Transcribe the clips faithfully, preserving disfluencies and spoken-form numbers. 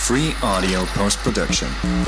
Free Audio Post-Production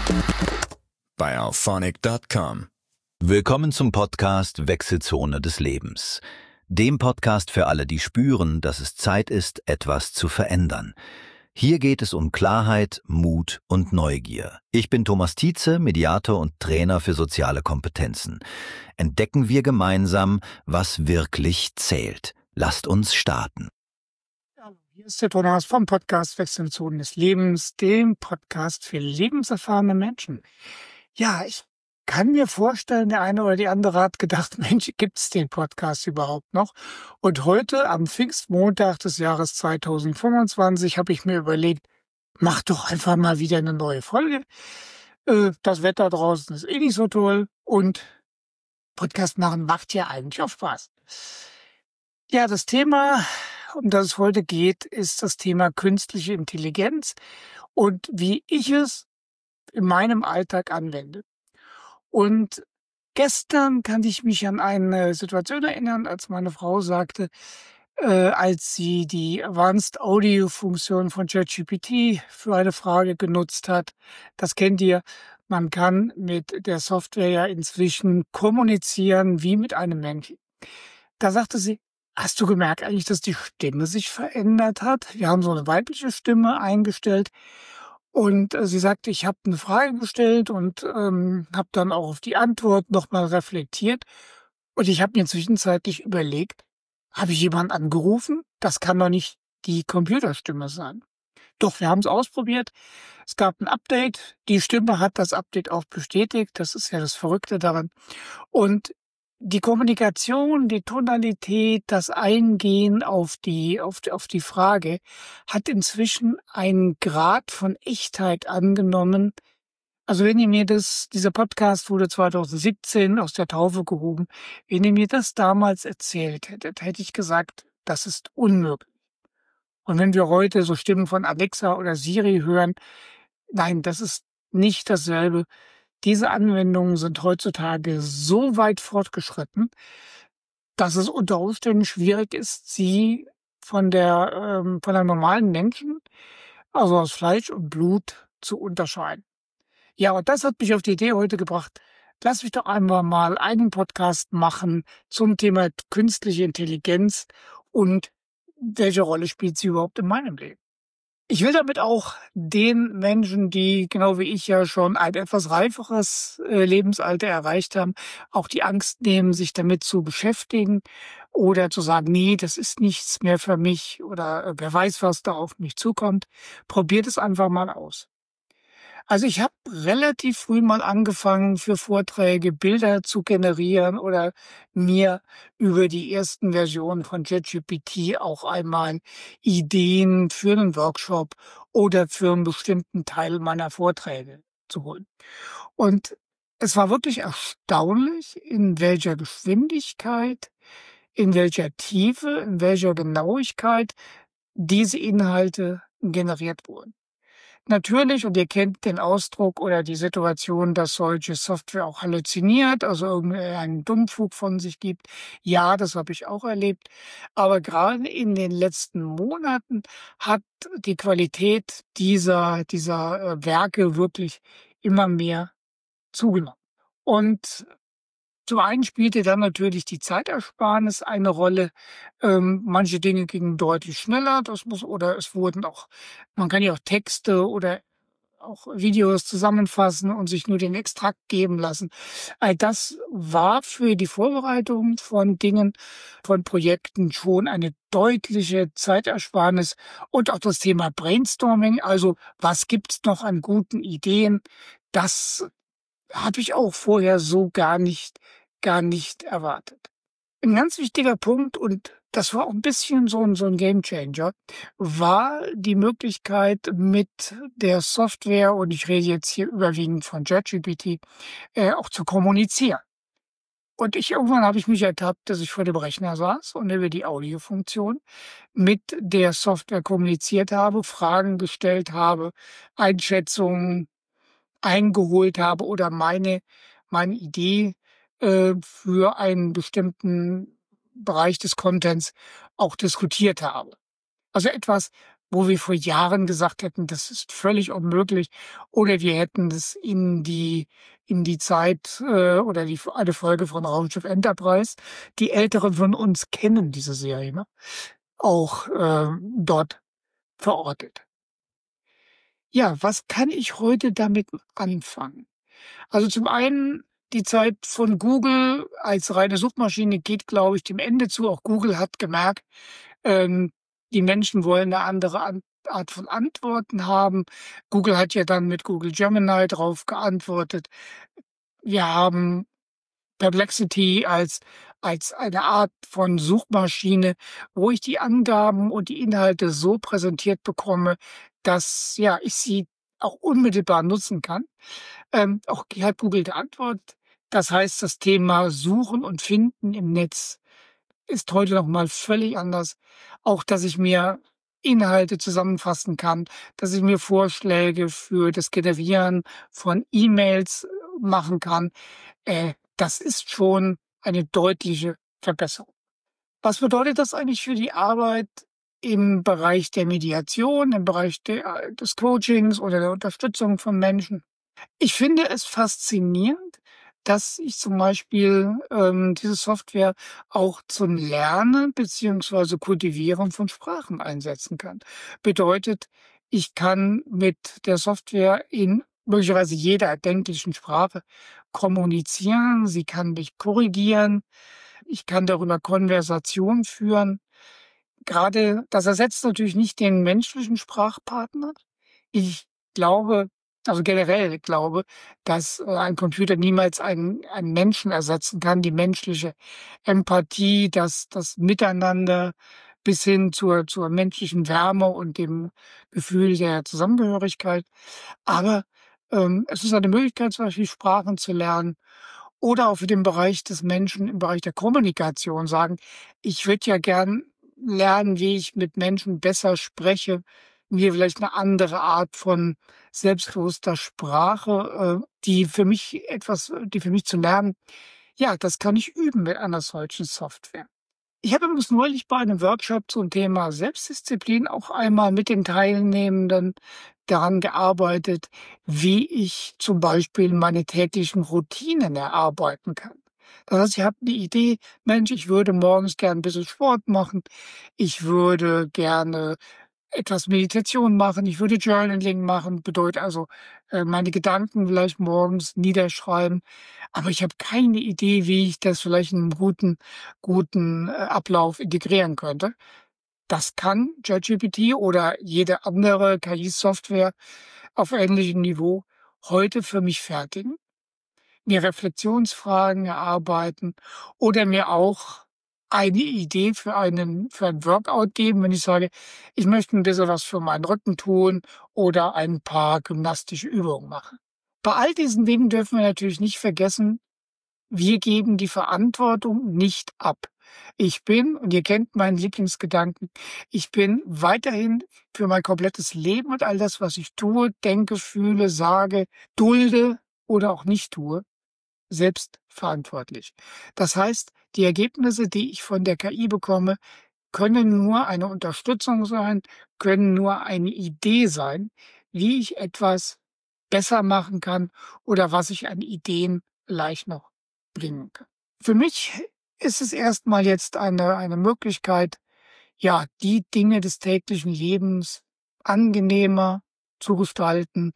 bei auphonic Punkt com. Willkommen zum Podcast Wechselzone des Lebens. Dem Podcast für alle, die spüren, dass es Zeit ist, etwas zu verändern. Hier geht es um Klarheit, Mut und Neugier. Ich bin Thomas Tietze, Mediator und Trainer für soziale Kompetenzen. Entdecken wir gemeinsam, was wirklich zählt. Lasst uns starten. Hier ist der Thomas vom Podcast Wechselzonen des Lebens, dem Podcast für lebenserfahrene Menschen. Ja, ich kann mir vorstellen, der eine oder die andere hat gedacht, Mensch, gibt's den Podcast überhaupt noch? Und heute, am Pfingstmontag des Jahres zweitausendfünfundzwanzig, habe ich mir überlegt, mach doch einfach mal wieder eine neue Folge. Äh, das Wetter draußen ist eh nicht so toll und Podcast machen macht ja eigentlich auch Spaß. Ja, das Thema, um das es heute geht, ist das Thema künstliche Intelligenz und wie ich es in meinem Alltag anwende. Und gestern kann ich mich an eine Situation erinnern, als meine Frau sagte, äh, als sie die Advanced Audio Funktion von ChatGPT für eine Frage genutzt hat. Das kennt ihr. Man kann mit der Software ja inzwischen kommunizieren wie mit einem Menschen. Da sagte sie, hast du gemerkt eigentlich, dass die Stimme sich verändert hat? Wir haben so eine weibliche Stimme eingestellt. Und äh, sie sagte, ich habe eine Frage gestellt und ähm, habe dann auch auf die Antwort nochmal reflektiert. Und ich habe mir zwischenzeitlich überlegt, habe ich jemanden angerufen? Das kann doch nicht die Computerstimme sein. Doch, wir haben es ausprobiert. Es gab ein Update. Die Stimme hat das Update auch bestätigt. Das ist ja das Verrückte daran. Und die Kommunikation, die Tonalität, das Eingehen auf die, auf die, auf die Frage hat inzwischen einen Grad von Echtheit angenommen. Also wenn ihr mir das, dieser Podcast wurde zweitausendsiebzehn aus der Taufe gehoben, wenn ihr mir das damals erzählt hättet, hätte ich gesagt, das ist unmöglich. Und wenn wir heute so Stimmen von Alexa oder Siri hören, nein, das ist nicht dasselbe. Diese Anwendungen sind heutzutage so weit fortgeschritten, dass es unter Umständen schwierig ist, sie von der ähm, von einem normalen Menschen, also aus Fleisch und Blut, zu unterscheiden. Ja, und das hat mich auf die Idee heute gebracht, lass mich doch einmal mal einen Podcast machen zum Thema künstliche Intelligenz und welche Rolle spielt sie überhaupt in meinem Leben. Ich will damit auch den Menschen, die genau wie ich ja schon ein etwas reiferes äh, Lebensalter erreicht haben, auch die Angst nehmen, sich damit zu beschäftigen oder zu sagen, nee, das ist nichts mehr für mich oder äh, wer weiß, was da auf mich zukommt. Probiert es einfach mal aus. Also ich habe relativ früh mal angefangen, für Vorträge Bilder zu generieren oder mir über die ersten Versionen von ChatGPT auch einmal Ideen für einen Workshop oder für einen bestimmten Teil meiner Vorträge zu holen. Und es war wirklich erstaunlich, in welcher Geschwindigkeit, in welcher Tiefe, in welcher Genauigkeit diese Inhalte generiert wurden. Natürlich, und ihr kennt den Ausdruck oder die Situation, dass solche Software auch halluziniert, also irgendeinen Dummfug von sich gibt. Ja, das habe ich auch erlebt. Aber gerade in den letzten Monaten hat die Qualität dieser, dieser äh, Werke wirklich immer mehr zugenommen. Und zum einen spielte dann natürlich die Zeitersparnis eine Rolle. Ähm, manche Dinge gingen deutlich schneller, das muss, oder es wurden auch, man kann ja auch Texte oder auch Videos zusammenfassen und sich nur den Extrakt geben lassen. All das war für die Vorbereitung von Dingen, von Projekten schon eine deutliche Zeitersparnis und auch das Thema Brainstorming, also was gibt's noch an guten Ideen, das habe ich auch vorher so gar nicht gar nicht erwartet. Ein ganz wichtiger Punkt, und das war auch ein bisschen so ein, so ein Gamechanger, war die Möglichkeit mit der Software, und ich rede jetzt hier überwiegend von ChatGPT, äh, auch zu kommunizieren. Und ich irgendwann habe ich mich ertappt, dass ich vor dem Rechner saß und über die Audiofunktion mit der Software kommuniziert habe, Fragen gestellt habe, Einschätzungen eingeholt habe oder meine, meine Idee äh, für einen bestimmten Bereich des Contents auch diskutiert habe. Also etwas, wo wir vor Jahren gesagt hätten, das ist völlig unmöglich, oder wir hätten das in die in die Zeit äh, oder die eine Folge von Raumschiff Enterprise, die Älteren von uns kennen diese Serie, ne? Auch äh, dort verortet. Ja, was kann ich heute damit anfangen? Also zum einen, die Zeit von Google als reine Suchmaschine geht, glaube ich, dem Ende zu. Auch Google hat gemerkt, ähm, die Menschen wollen eine andere An Art von Antworten haben. Google hat ja dann mit Google Gemini drauf geantwortet. Wir haben Perplexity als als eine Art von Suchmaschine, wo ich die Angaben und die Inhalte so präsentiert bekomme, dass ja ich sie auch unmittelbar nutzen kann. Ähm, auch hier hat Google geantwortet. Das heißt, das Thema Suchen und Finden im Netz ist heute noch mal völlig anders. Auch, dass ich mir Inhalte zusammenfassen kann, dass ich mir Vorschläge für das Generieren von E-Mails machen kann. Äh, das ist schon eine deutliche Verbesserung. Was bedeutet das eigentlich für die Arbeit im Bereich der Mediation, im Bereich der, des Coachings oder der Unterstützung von Menschen? Ich finde es faszinierend, dass ich zum Beispiel ähm, diese Software auch zum Lernen beziehungsweise Kultivieren von Sprachen einsetzen kann. Bedeutet, ich kann mit der Software in möglicherweise jeder erdenklichen Sprache kommunizieren. Sie kann mich korrigieren. Ich kann darüber Konversation führen. Gerade das ersetzt natürlich nicht den menschlichen Sprachpartner. Ich glaube, also generell glaube, dass äh, ein Computer niemals einen, einen Menschen ersetzen kann. Die menschliche Empathie, das, das Miteinander bis hin zur, zur menschlichen Wärme und dem Gefühl der Zusammengehörigkeit. Aber ähm, es ist eine Möglichkeit, zum Beispiel Sprachen zu lernen oder auch für den Bereich des Menschen, im Bereich der Kommunikation sagen, ich würde ja gern lernen, wie ich mit Menschen besser spreche, mir vielleicht eine andere Art von selbstbewusster Sprache, äh, die für mich etwas, die für mich zu lernen, ja, das kann ich üben mit einer solchen Software. Ich habe übrigens neulich bei einem Workshop zum Thema Selbstdisziplin auch einmal mit den Teilnehmenden daran gearbeitet, wie ich zum Beispiel meine täglichen Routinen erarbeiten kann. Das heißt, ich habe die Idee, Mensch, ich würde morgens gern ein bisschen Sport machen, ich würde gerne etwas Meditation machen, ich würde Journaling machen, bedeutet also äh, meine Gedanken vielleicht morgens niederschreiben, aber ich habe keine Idee, wie ich das vielleicht in einem guten, guten äh, Ablauf integrieren könnte. Das kann ChatGPT oder jede andere K I-Software auf ähnlichem Niveau heute für mich fertigen, mir Reflexionsfragen erarbeiten oder mir auch eine Idee für einen, für ein Workout geben, wenn ich sage, ich möchte ein bisschen was für meinen Rücken tun oder ein paar gymnastische Übungen machen. Bei all diesen Dingen dürfen wir natürlich nicht vergessen, wir geben die Verantwortung nicht ab. Ich bin, und ihr kennt meinen Lieblingsgedanken, ich bin weiterhin für mein komplettes Leben und all das, was ich tue, denke, fühle, sage, dulde oder auch nicht tue, selbst verantwortlich. Das heißt, die Ergebnisse, die ich von der K I bekomme, können nur eine Unterstützung sein, können nur eine Idee sein, wie ich etwas besser machen kann oder was ich an Ideen vielleicht noch bringen kann. Für mich ist es erstmal jetzt eine, eine Möglichkeit, ja, die Dinge des täglichen Lebens angenehmer zu gestalten,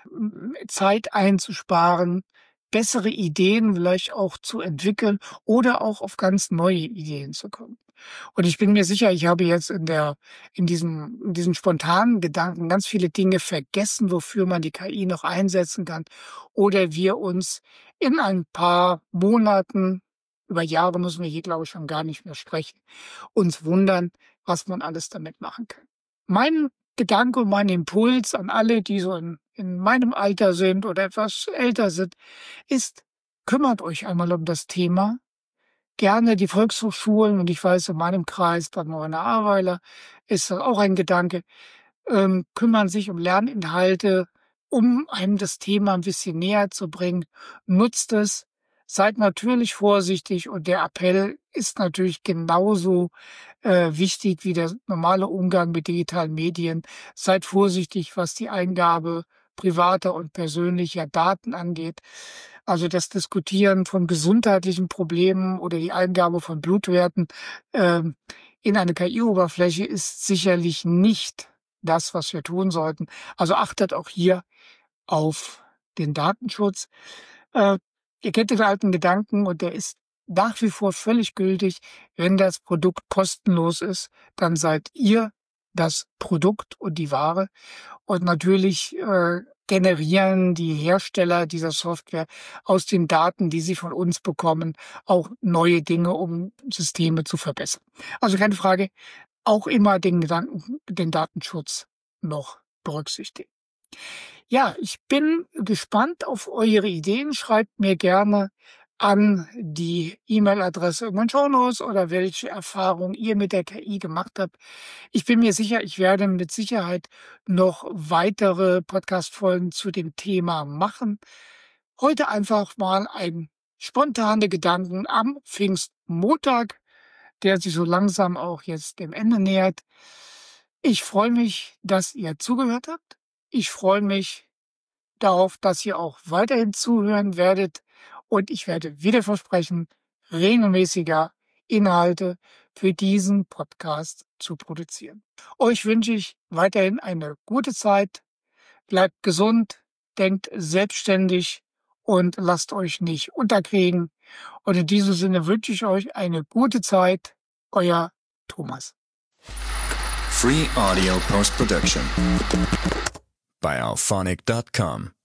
Zeit einzusparen, bessere Ideen vielleicht auch zu entwickeln oder auch auf ganz neue Ideen zu kommen. Und ich bin mir sicher, ich habe jetzt in der, in diesem, in diesen spontanen Gedanken ganz viele Dinge vergessen, wofür man die K I noch einsetzen kann. Oder wir uns in ein paar Monaten, über Jahre müssen wir hier, glaube ich, schon gar nicht mehr sprechen, uns wundern, was man alles damit machen kann. Mein Gedanke und mein Impuls an alle, die so in, in meinem Alter sind oder etwas älter sind, ist, kümmert euch einmal um das Thema. Gerne die Volkshochschulen, und ich weiß, in meinem Kreis, bei Morena Ahrweiler, ist das auch ein Gedanke, ähm, kümmern sich um Lerninhalte, um einem das Thema ein bisschen näher zu bringen. Nutzt es, seid natürlich vorsichtig und der Appell ist natürlich genauso äh, wichtig wie der normale Umgang mit digitalen Medien. Seid vorsichtig, was die Eingabe privater und persönlicher Daten angeht. Also das Diskutieren von gesundheitlichen Problemen oder die Eingabe von Blutwerten äh, in eine K I-Oberfläche ist sicherlich nicht das, was wir tun sollten. Also achtet auch hier auf den Datenschutz. Äh, ihr kennt den alten Gedanken und der ist nach wie vor völlig gültig. Wenn das Produkt kostenlos ist, dann seid ihr das Produkt und die Ware. Und natürlich äh, generieren die Hersteller dieser Software aus den Daten, die sie von uns bekommen, auch neue Dinge, um Systeme zu verbessern. Also keine Frage, auch immer den Gedanken, den Datenschutz noch berücksichtigen. Ja, ich bin gespannt auf eure Ideen. Schreibt mir gerne an die E-Mail-Adresse in den Shownotes oder welche Erfahrungen ihr mit der K I gemacht habt. Ich bin mir sicher, ich werde mit Sicherheit noch weitere Podcast-Folgen zu dem Thema machen. Heute einfach mal ein spontane Gedanken am Pfingstmontag, der sich so langsam auch jetzt dem Ende nähert. Ich freue mich, dass ihr zugehört habt. Ich freue mich darauf, dass ihr auch weiterhin zuhören werdet. Und ich werde wieder versprechen, regelmäßiger Inhalte für diesen Podcast zu produzieren. Euch wünsche ich weiterhin eine gute Zeit. Bleibt gesund, denkt selbstständig und lasst euch nicht unterkriegen. Und in diesem Sinne wünsche ich euch eine gute Zeit. Euer Thomas. Free Audio Post Production by alphonic dot com.